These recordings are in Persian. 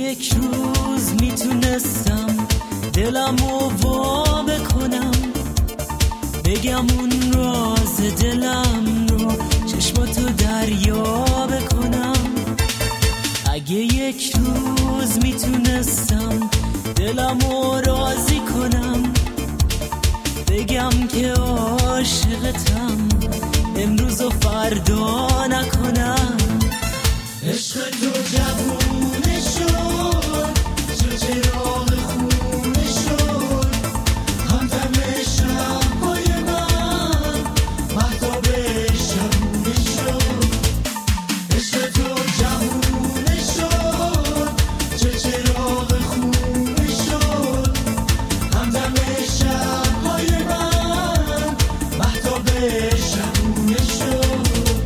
یک روز میتونستم دلمو وا بکنم، بگم اون راز دلم رو چشماتو دریا بکنم. اگه یک روز میتونستم دلمو راضی کنم، بگم که عاشقتم امروز و فردا نکنم. عشق تو جوونه شد، چه چراغ خونه شد، همدم شب‌های من مهتاب شبونه شد. عشق تو جوونه شد، چه چراغ خونه شد، همدم شب‌های من مهتاب شبونه شد.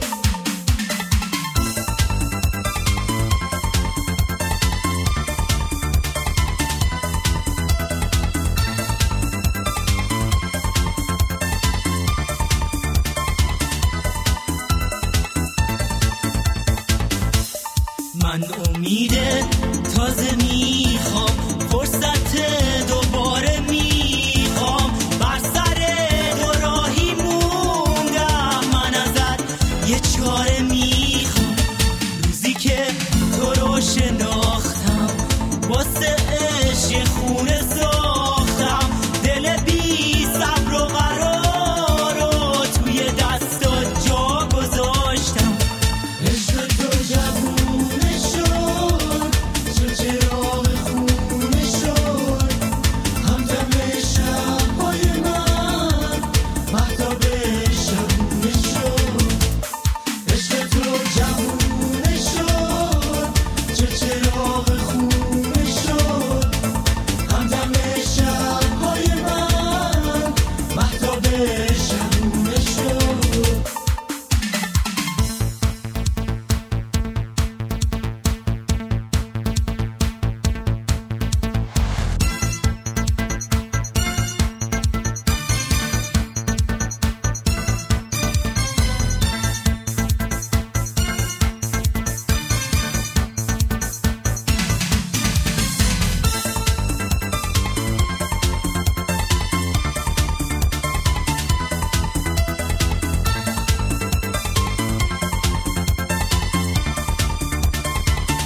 من امید تازه میخوام، فرصت دوباره میخوام، بر سر دو راهی موندم، من ازت یه چاره میخوام. روزی که تو رو شناختم، واسه عشق خونه ساختم، دل بی صبر و قرار رو توی دستات جا گذاشتم. عشق تو جوونه شد، چه چراغ خونه شد، همدم شب‌های من مهتاب شبونه شد. عشق تو جوونه شد، چه چراغ خونه شد، همدم شب‌های من مهتاب شبونه شد.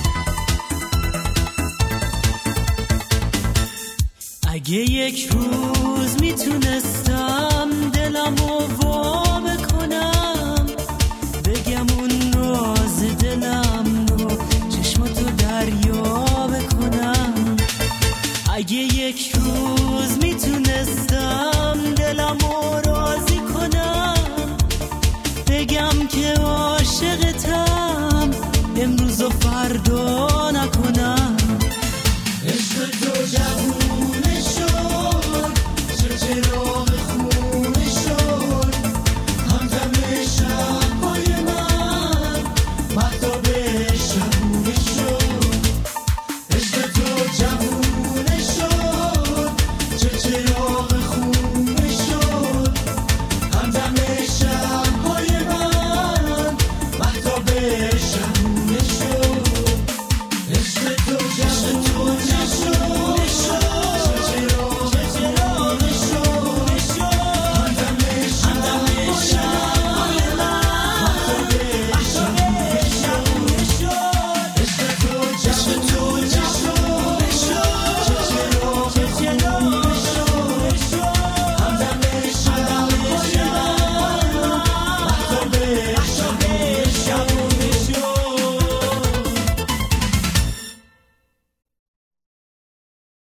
اگه یک روز